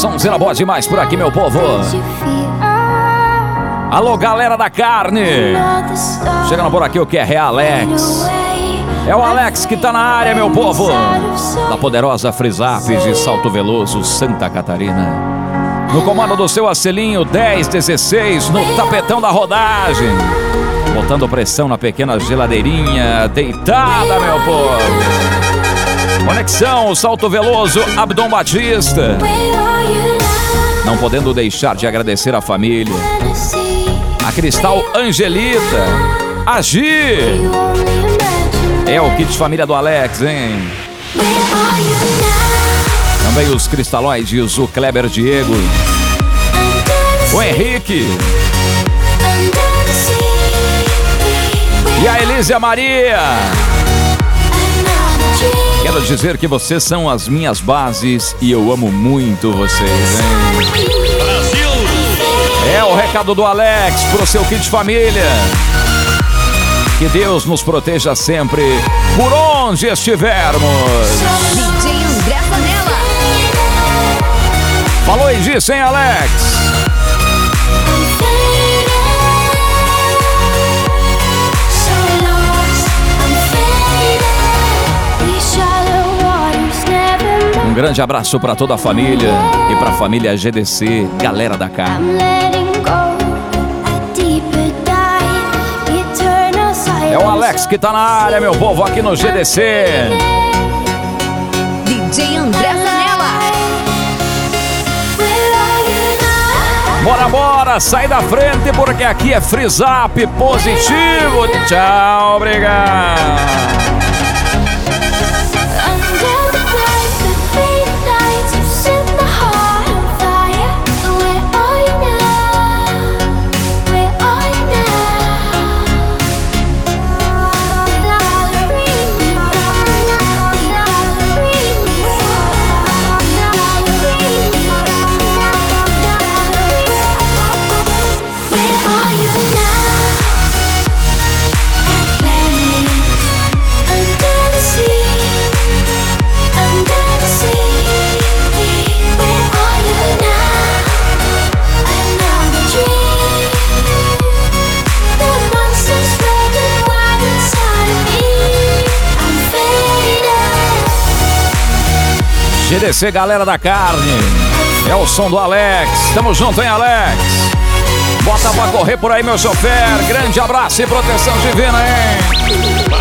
Sonzeira boa demais por aqui, meu povo. Alô, galera da carne. Chegando por aqui o que é Alex. É o Alex que tá na área, meu povo. Da poderosa Frisap de Salto Veloso, Santa Catarina. No comando do seu acelinho 1016, no tapetão da rodagem. Botando pressão na pequena geladeirinha, deitada, meu povo. Conexão, Salto Veloso, Abdom Batista. Não podendo deixar de agradecer a família. A Cristal Angelita. Agir. É o kit família do Alex, hein? Também os cristalóides, o Kleber Diego. O Henrique. E a Elísia Maria. Quero dizer que vocês são as minhas bases e eu amo muito vocês, hein? Brasil! É o recado do Alex pro seu kit família. Que Deus nos proteja sempre, por onde estivermos. DJ André Panela. Falou e disse, hein, Alex? Um grande abraço para toda a família e para a família GDC, galera da carne. É o Alex que tá na área, meu povo, aqui no GDC. DJ André Panela. Bora, bora, sai da frente porque aqui é Frisap positivo. Tchau, obrigado. GDC, galera da carne. É o som do Alex. Tamo junto, hein, Alex? Bota pra correr por aí, meu chofer. Grande abraço e proteção divina, hein?